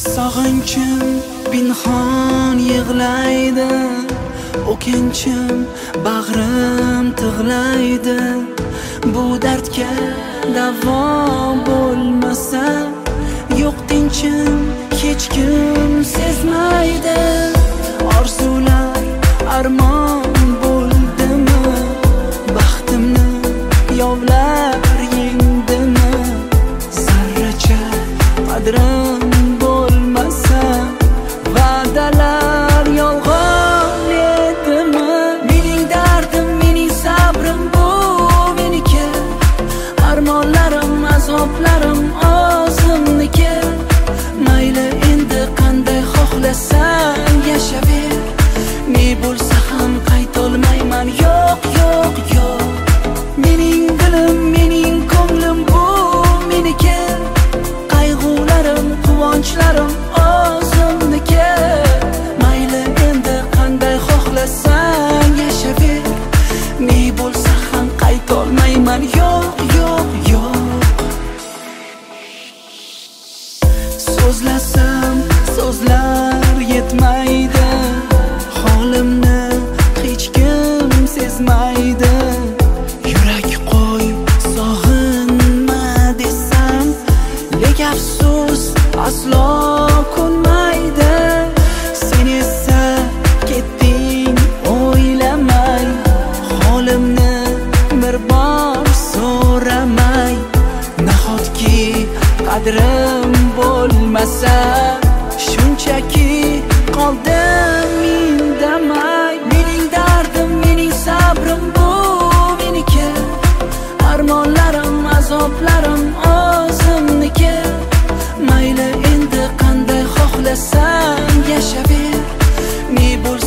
Sog'inchim pinhon yig'laydi, o'kinchim bag'rim tig'laydi. Bu dardga davo bo'lmasa, yo'q tinchim hech kim sezmaydi. Orzular armon bo'ldimi, baxtimni yovlar yengdimi? Zarracha qadrim bo'lmasa, va'dalar yolg'on edimi? Mening dardim, mening sabrim bu meniki, armonlarim, azoblarim o'zimniki. Mayli endi qanday xohlasang yashaver, ne bo'lsa ham qaytolmayman. Yo'q, yo'q, yo'q. Mening dilim, mening ko'nglim bu meniki, qayg'ularim, quvonchlarim o'zimniki. Mayli endi qanday xohlasang yashaver, ne bo'lsa ham qaytolmayman. Yo'q, yo'q, yo'q. So'zlasam so'zlar yetmaydi, holimni hech kim sezmaydi. Yurak qo'y sog'inma desam, lek afsus aslo ko'nmaydi. Sen esa ketding o'ylamay, holimni bir bor so'ramay. Nahotki qadrim bo'lmasa, shunchaki qoldim indamay. Mening dardim, mening sabrim bu meniki, armonlarim, azoblarim o'zimniki. Mayli endi qanday xohlasang yashaver, ne bo'lsa